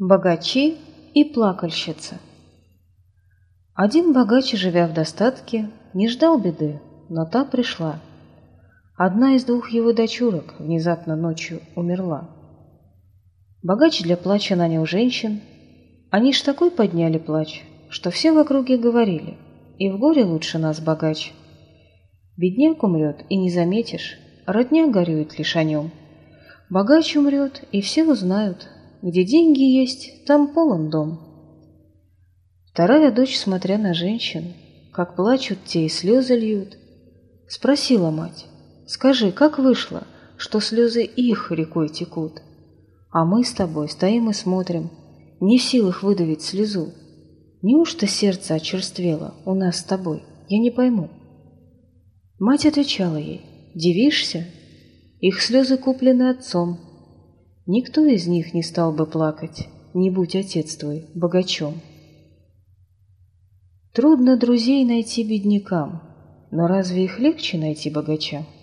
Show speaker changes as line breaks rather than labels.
Богачи и плакальщица. Один богач, живя в достатке, не ждал беды, но та пришла. Одна из двух его дочурок внезапно ночью умерла. Богач для плача нанял женщин. Они ж такой подняли плач, что все в округе говорили: и в горе лучше нас богач. Бедняк умрет, и не заметишь, родня горюет лишь о нем. Богач умрет, и все узнают: где деньги есть, там полон дом. Вторая дочь, смотря на женщин, как плачут те и слезы льют, спросила мать: скажи, как вышло, что слезы их рекой текут? А мы с тобой стоим и смотрим, не в силах выдавить слезу. Неужто сердце очерствело у нас с тобой? Я не пойму. Мать отвечала ей: дивишься? Их слезы куплены отцом. Никто из них не стал бы плакать, не будь отец твой богачом. Трудно друзей найти беднякам, но разве их легче найти богачам?